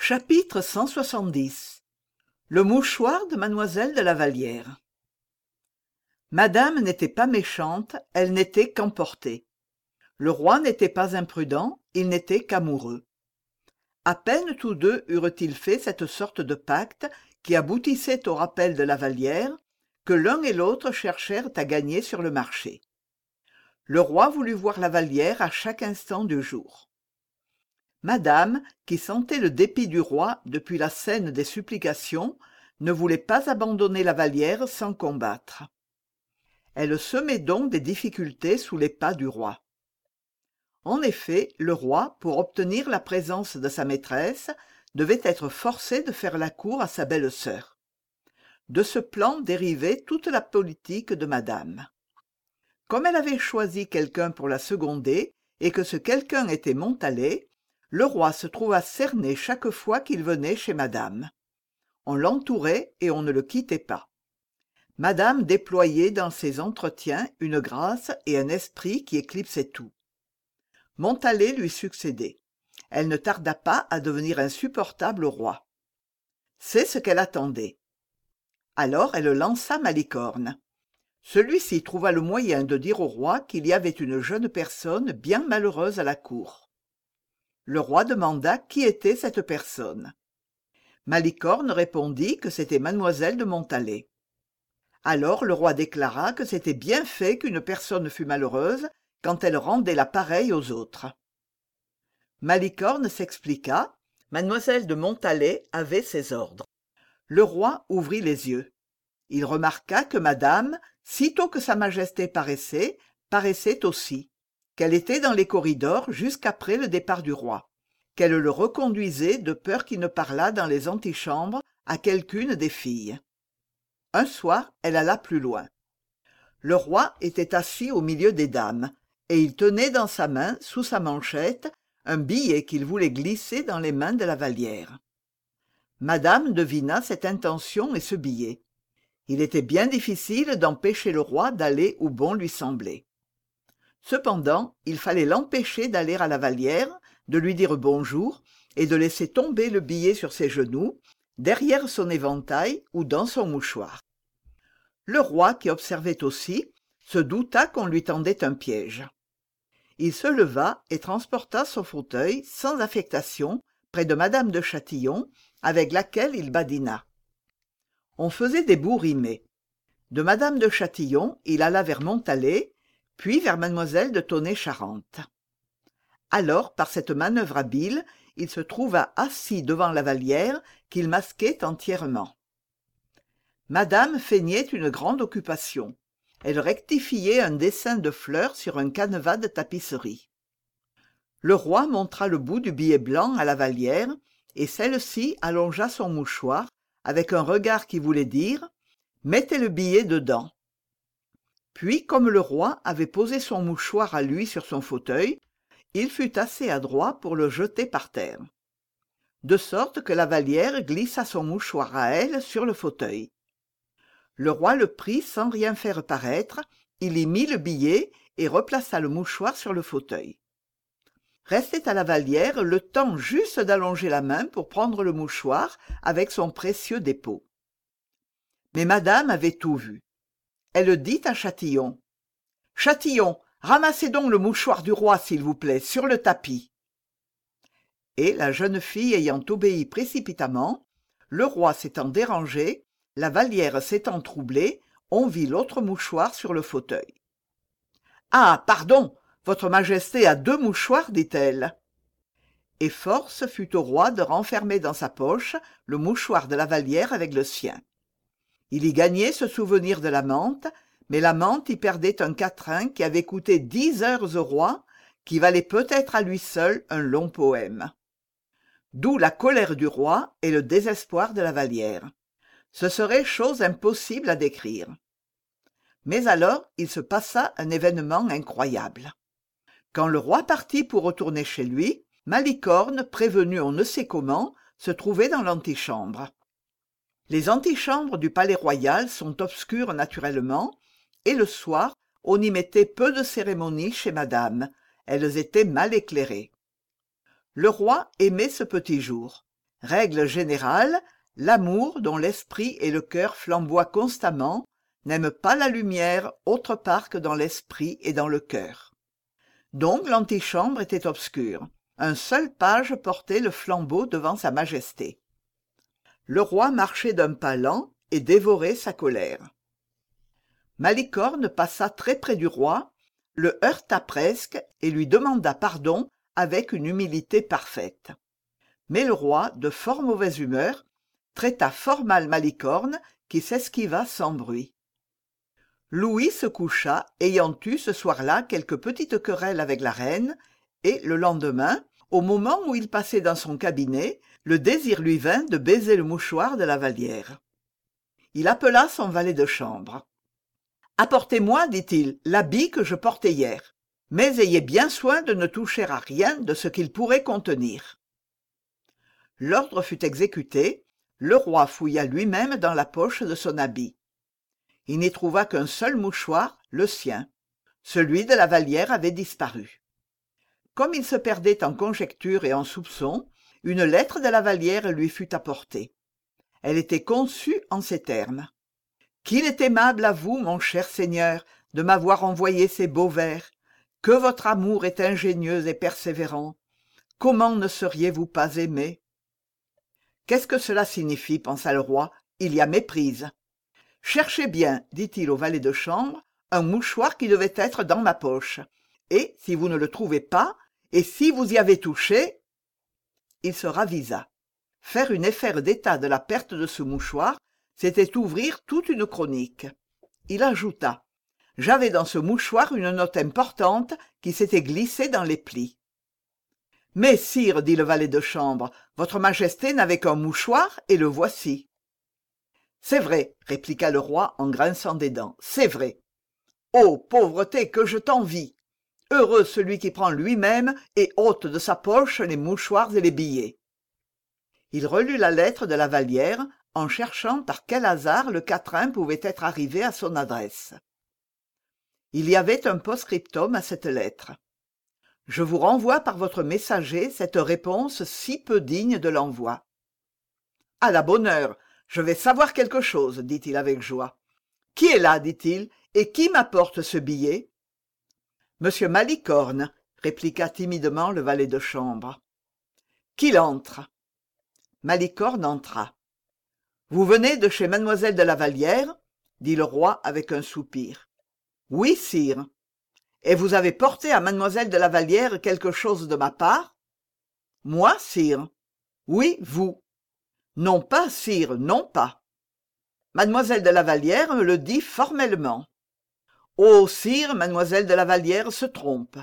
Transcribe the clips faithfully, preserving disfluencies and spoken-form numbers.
Chapitre cent soixante-dix. Le mouchoir de mademoiselle de la Vallière. Madame n'était pas méchante, elle n'était qu'emportée. Le roi n'était pas imprudent, il n'était qu'amoureux. À peine tous deux eurent-ils fait cette sorte de pacte qui aboutissait au rappel de la Vallière, que l'un et l'autre cherchèrent à gagner sur le marché. Le roi voulut voir la Vallière à chaque instant du jour. Madame, qui sentait le dépit du roi depuis la scène des supplications, ne voulait pas abandonner la Vallière sans combattre. Elle semait donc des difficultés sous les pas du roi. En effet, le roi, pour obtenir la présence de sa maîtresse, devait être forcé de faire la cour à sa belle-sœur. De ce plan dérivait toute la politique de Madame. Comme elle avait choisi quelqu'un pour la seconder, et que ce quelqu'un était Montalais, le roi se trouva cerné chaque fois qu'il venait chez Madame. On l'entourait et on ne le quittait pas. Madame déployait dans ses entretiens une grâce et un esprit qui éclipsaient tout. Montalais lui succédait. Elle ne tarda pas à devenir insupportable au roi. C'est ce qu'elle attendait. Alors elle lança Malicorne. Celui-ci trouva le moyen de dire au roi qu'il y avait une jeune personne bien malheureuse à la cour. Le roi demanda qui était cette personne. Malicorne répondit que c'était mademoiselle de Montalais. Alors le roi déclara que c'était bien fait qu'une personne fût malheureuse quand elle rendait la pareille aux autres. Malicorne s'expliqua. Mademoiselle de Montalais avait ses ordres. Le roi ouvrit les yeux. Il remarqua que madame, sitôt que sa majesté paraissait, paraissait aussi, qu'elle était dans les corridors jusqu'après le départ du roi, qu'elle le reconduisait de peur qu'il ne parlât dans les antichambres à quelqu'une des filles. Un soir, elle alla plus loin. Le roi était assis au milieu des dames, et il tenait dans sa main, sous sa manchette, un billet qu'il voulait glisser dans les mains de la Vallière. Madame devina cette intention et ce billet. Il était bien difficile d'empêcher le roi d'aller où bon lui semblait. Cependant, il fallait l'empêcher d'aller à la Vallière, de lui dire bonjour, et de laisser tomber le billet sur ses genoux, derrière son éventail ou dans son mouchoir. Le roi, qui observait aussi, se douta qu'on lui tendait un piège. Il se leva et transporta son fauteuil, sans affectation, près de madame de Châtillon, avec laquelle il badina. On faisait des bouts rimés. De madame de Châtillon, il alla vers Montalais, puis vers mademoiselle de Tonnay-Charente. Alors, par cette manœuvre habile, il se trouva assis devant la Vallière qu'il masquait entièrement. Madame feignait une grande occupation. Elle rectifiait un dessin de fleurs sur un canevas de tapisserie. Le roi montra le bout du billet blanc à la Vallière, et celle-ci allongea son mouchoir, avec un regard qui voulait dire « Mettez le billet dedans ». Puis, comme le roi avait posé son mouchoir à lui sur son fauteuil, il fut assez adroit pour le jeter par terre. De sorte que la Vallière glissa son mouchoir à elle sur le fauteuil. Le roi le prit sans rien faire paraître, il y mit le billet et replaça le mouchoir sur le fauteuil. Restait à la Vallière le temps juste d'allonger la main pour prendre le mouchoir avec son précieux dépôt. Mais madame avait tout vu. Elle dit à Châtillon. « Châtillon, ramassez donc le mouchoir du roi, s'il vous plaît, sur le tapis. » Et la jeune fille ayant obéi précipitamment, le roi s'étant dérangé, la Vallière s'étant troublée, on vit l'autre mouchoir sur le fauteuil. « Ah, pardon, votre majesté a deux mouchoirs, dit-elle. » Et force fut au roi de renfermer dans sa poche le mouchoir de la Vallière avec le sien. Il y gagnait ce souvenir de la menthe, mais la menthe y perdait un quatrain qui avait coûté dix heures au roi, qui valait peut-être à lui seul un long poème. D'où la colère du roi et le désespoir de la Vallière. Ce serait chose impossible à décrire. Mais alors il se passa un événement incroyable. Quand le roi partit pour retourner chez lui, Malicorne, prévenu on ne sait comment, se trouvait dans l'antichambre. Les antichambres du palais royal sont obscures naturellement, et le soir, on y mettait peu de cérémonie chez madame, elles étaient mal éclairées. Le roi aimait ce petit jour. Règle générale, l'amour dont l'esprit et le cœur flamboient constamment n'aime pas la lumière autre part que dans l'esprit et dans le cœur. Donc l'antichambre était obscure. Un seul page portait le flambeau devant sa majesté. Le roi marchait d'un pas lent et dévorait sa colère. Malicorne passa très près du roi, le heurta presque et lui demanda pardon avec une humilité parfaite. Mais le roi, de fort mauvaise humeur, traita fort mal Malicorne, qui s'esquiva sans bruit. Louis se coucha, ayant eu ce soir-là quelques petites querelles avec la reine, et le lendemain, au moment où il passait dans son cabinet, le désir lui vint de baiser le mouchoir de la Vallière. Il appela son valet de chambre. « Apportez-moi, dit-il, l'habit que je portais hier, mais ayez bien soin de ne toucher à rien de ce qu'il pourrait contenir. » L'ordre fut exécuté, le roi fouilla lui-même dans la poche de son habit. Il n'y trouva qu'un seul mouchoir, le sien. Celui de la Vallière avait disparu. Comme il se perdait en conjectures et en soupçons, une lettre de la Vallière lui fut apportée. Elle était conçue en ces termes. « Qu'il est aimable à vous, mon cher seigneur, de m'avoir envoyé ces beaux vers. Que votre amour est ingénieux et persévérant. Comment ne seriez-vous pas aimé ?» Qu'est-ce que cela signifie, pensa le roi, il y a méprise. Cherchez bien, dit-il au valet de chambre, un mouchoir qui devait être dans ma poche. Et si vous ne le trouvez pas, et si vous y avez touché... Il se ravisa. Faire une affaire d'état de la perte de ce mouchoir, c'était ouvrir toute une chronique. Il ajouta. J'avais dans ce mouchoir une note importante qui s'était glissée dans les plis. « Mais, sire, dit le valet de chambre, votre majesté n'avait qu'un mouchoir, et le voici. »« C'est vrai, répliqua le roi en grinçant des dents, c'est vrai. Ô pauvreté, que je t'envie! Heureux celui qui prend lui-même et ôte de sa poche les mouchoirs et les billets. » Il relut la lettre de la Vallière, en cherchant par quel hasard le quatrain pouvait être arrivé à son adresse. Il y avait un post-scriptum à cette lettre. « Je vous renvoie par votre messager cette réponse si peu digne de l'envoi. »« À la bonne heure, je vais savoir quelque chose, dit-il avec joie. Qui est là, dit-il, et qui m'apporte ce billet ? Monsieur Malicorne, répliqua timidement le valet de chambre. Qu'il entre. Malicorne entra. Vous venez de chez mademoiselle de la Vallière ? Dit le roi avec un soupir. Oui, sire. Et vous avez porté à mademoiselle de la Vallière quelque chose de ma part ? Moi, sire. Oui, vous. Non pas, sire, non pas. Mademoiselle de la Vallière me le dit formellement. Oh, sire, mademoiselle de la Vallière se trompe.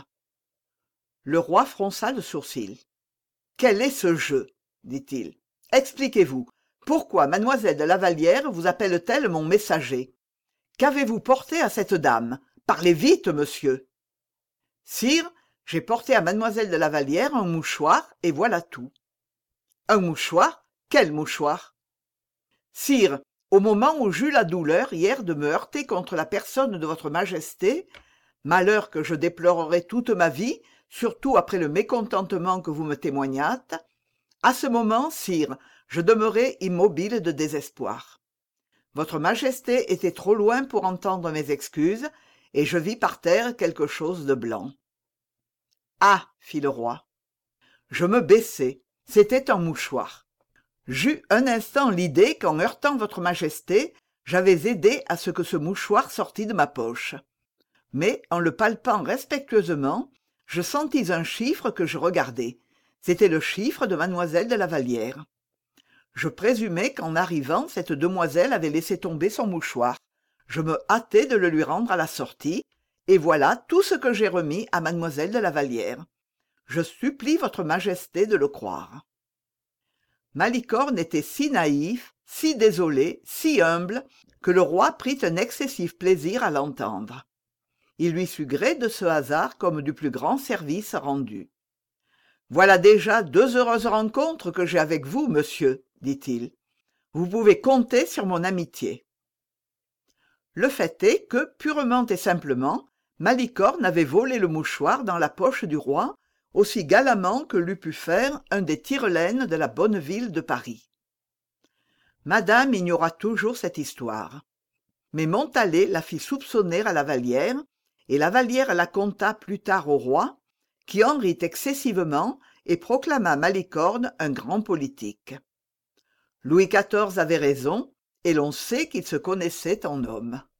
Le roi fronça le sourcil. Quel est ce jeu ? Dit-il. Expliquez-vous. Pourquoi mademoiselle de la Vallière vous appelle-t-elle mon messager ? Qu'avez-vous porté à cette dame ? Parlez vite, monsieur. Sire, j'ai porté à mademoiselle de la Vallière un mouchoir, et voilà tout. Un mouchoir ? Quel mouchoir ? Sire, au moment où j'eus la douleur hier de me heurter contre la personne de votre majesté, malheur que je déplorerai toute ma vie, surtout après le mécontentement que vous me témoignâtes, à ce moment, sire, je demeurai immobile de désespoir. Votre majesté était trop loin pour entendre mes excuses, et je vis par terre quelque chose de blanc. Ah, fit le roi. Je me baissai. C'était un mouchoir. J'eus un instant l'idée qu'en heurtant votre majesté, j'avais aidé à ce que ce mouchoir sortît de ma poche. Mais, en le palpant respectueusement, je sentis un chiffre que je regardais. C'était le chiffre de mademoiselle de la Vallière. Je présumai qu'en arrivant, cette demoiselle avait laissé tomber son mouchoir. Je me hâtai de le lui rendre à la sortie, et voilà tout ce que j'ai remis à mademoiselle de la Vallière. Je supplie votre majesté de le croire. Malicorne était si naïf, si désolé, si humble, que le roi prit un excessif plaisir à l'entendre. Il lui sut gré de ce hasard comme du plus grand service rendu. « Voilà déjà deux heureuses rencontres que j'ai avec vous, monsieur, » dit-il. « Vous pouvez compter sur mon amitié. » Le fait est que, purement et simplement, Malicorne avait volé le mouchoir dans la poche du roi, aussi galamment que l'eût pu faire un des tire-laine de la bonne ville de Paris. Madame ignora toujours cette histoire. Mais Montalais la fit soupçonner à la Vallière, et la Vallière la conta plus tard au roi, qui en rit excessivement et proclama Malicorne un grand politique. Louis quatorze avait raison, et l'on sait qu'il se connaissait en homme.